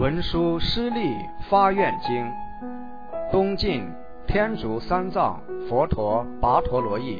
文殊师利发愿经，东晋天竺三藏佛陀跋陀罗译。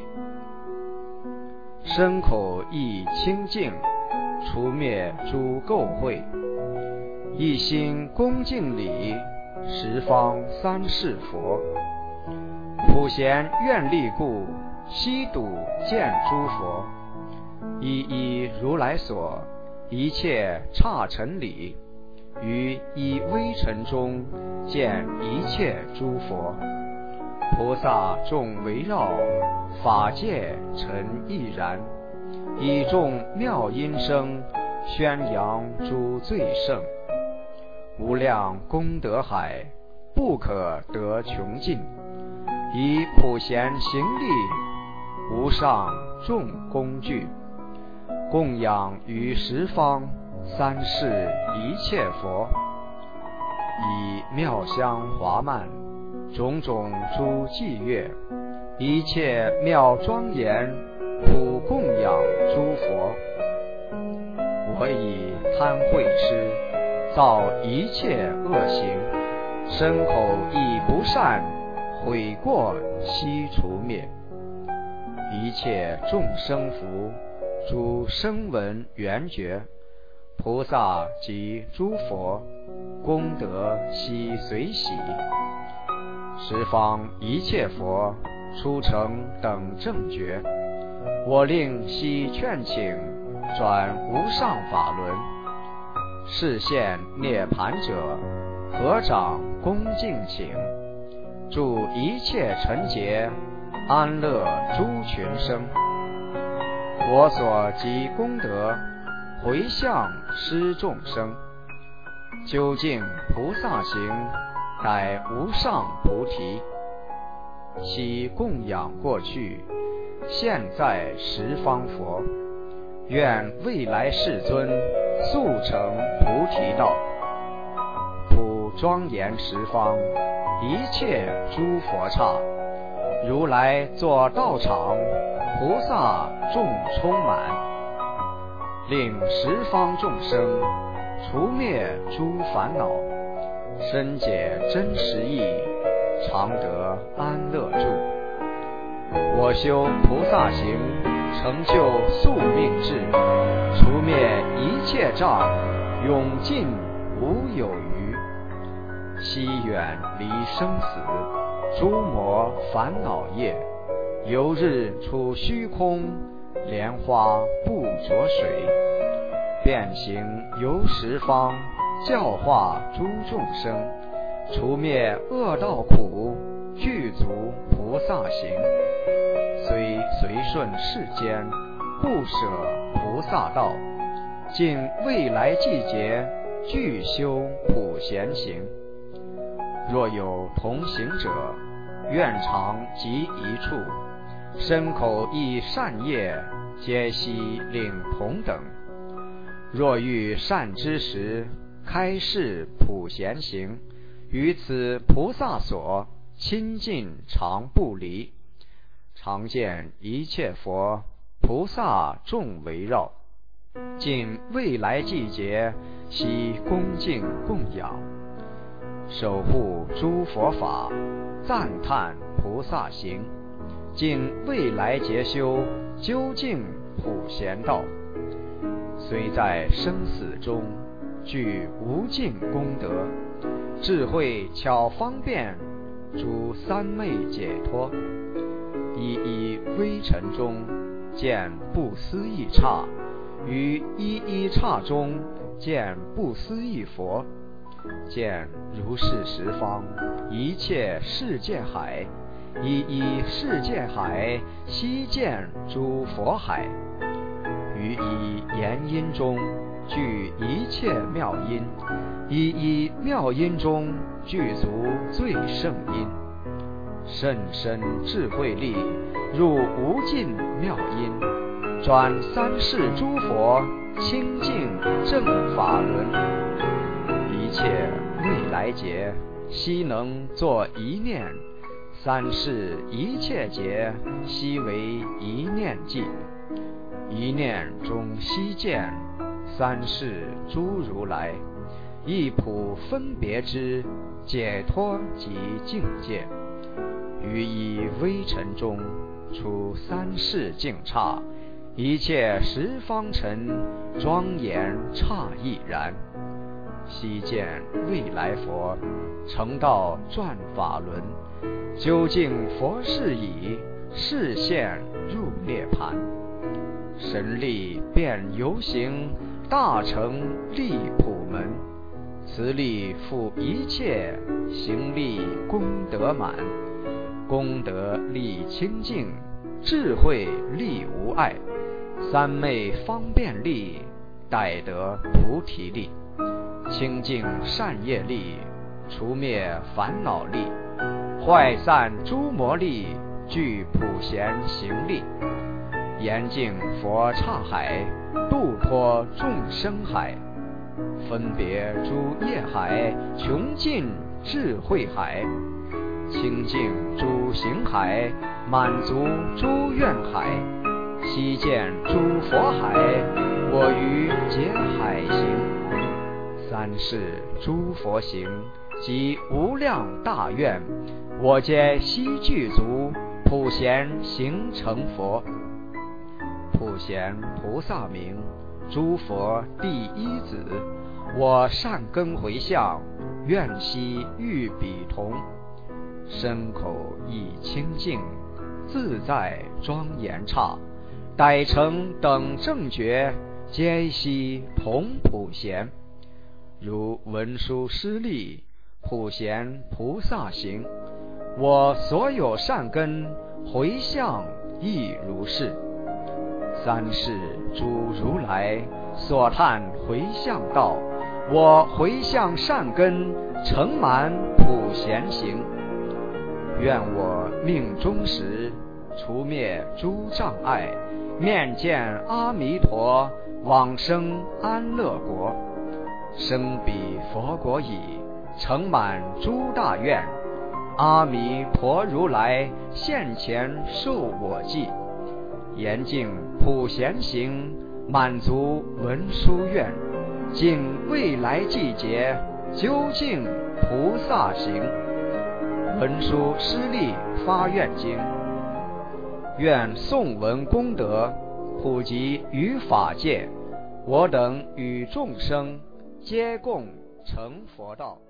身口意清净，除灭诸垢秽，一心恭敬礼，十方三世佛。普贤愿力故，悉睹见诸佛。一一如来所，一切刹尘里，于一微尘中见一切诸佛。菩萨众围绕，法界尘亦然。以众妙音声，宣扬诸最胜。无量功德海，不可得穷尽。以普贤行力，无上众工具，供养于十方三世一切佛。以妙香华曼，种种诸伎乐，一切妙庄严，普供养诸佛。我以贪慧痴，造一切恶行，身口意不善，悔过悉除灭。一切众生福，诸声闻缘觉，菩萨及诸佛，功德悉随喜。十方一切佛，出成等正觉，我令悉劝请，转无上法轮。示现涅盘者，合掌恭敬请，助一切尘劫，安乐诸群生。我所集功德，回向施众生。究竟菩萨行，乃无上菩提。悉供养过去，现在十方佛。愿未来世尊，速成菩提道。普庄严十方，一切诸佛刹。如来作道场，菩萨众充满。令十方众生，除灭诸烦恼，深解真实义，常得安乐住。我修菩萨行，成就宿命智，除灭一切障，永尽无有余。悉远离生死，诸魔烦恼业。由日处虚空，莲花不着水。遍行游十方，教化诸众生，除灭恶道苦，具足菩萨行。虽随顺世间，不舍菩萨道，尽未来季节，具修普贤行。若有同行者，愿常集一处，身口意善业，皆悉领同等。若遇善知识，开示普贤行，于此菩萨所，亲近常不离。常见一切佛，菩萨众围绕，尽未来季节，悉恭敬供养。守护诸佛法，赞叹菩萨行，尽未来劫修，究竟普贤道。虽在生死中，具无尽功德，智慧巧方便，诸三昧解脱。一一微尘中，见不思议刹，于一一刹中，见不思议佛。见如是十方一切世界海，一一世界海，悉见诸佛海。于一言音中，具一切妙音，一一妙音中，具足最胜音。甚深智慧力，入无尽妙音，转三世诸佛，清净正法轮。一切未来劫，悉能作一念，三世一切劫，悉为一念计。一念中悉见，三世诸如来。 一普分别之解脱及境界，于一微尘中出三世境刹，一切十方尘庄严刹亦然。悉见未来佛成道转法轮，究竟佛事已，示现入涅盘。神力遍游行，大成利普门。此力复一切，行力功德满。功德力清净，智慧力无碍。三昧方便力，逮得菩提力。清净善业力，除灭烦恼力。坏散诸魔力，具普贤行力。严净佛刹海，度脱众生海。分别诸业海，穷尽智慧海。清净诸行海，满足诸愿海。悉见诸佛海，我于劫海行。三世诸佛行，及无量大愿，我皆悉具足，普贤行成佛。普贤菩萨名，诸佛第一子。我善根回向，愿悉欲彼同。身口意清净，自在庄严刹。逮成等正觉，皆悉同普贤。如文殊师利，普贤菩萨行。我所有善根，回向亦如是。三世诸如来，所叹回向道。我回向善根，成满普贤行。愿我命终时，除灭诸障碍，面见阿弥陀，往生安乐国。生彼佛国已，成满诸大愿。阿弥陀如来现前受我记，严净普贤行，满足文殊愿。尽未来季节，究竟菩萨行。文殊师利发愿经，愿诵闻功德，普及于法界。我等与众生，皆共成佛道。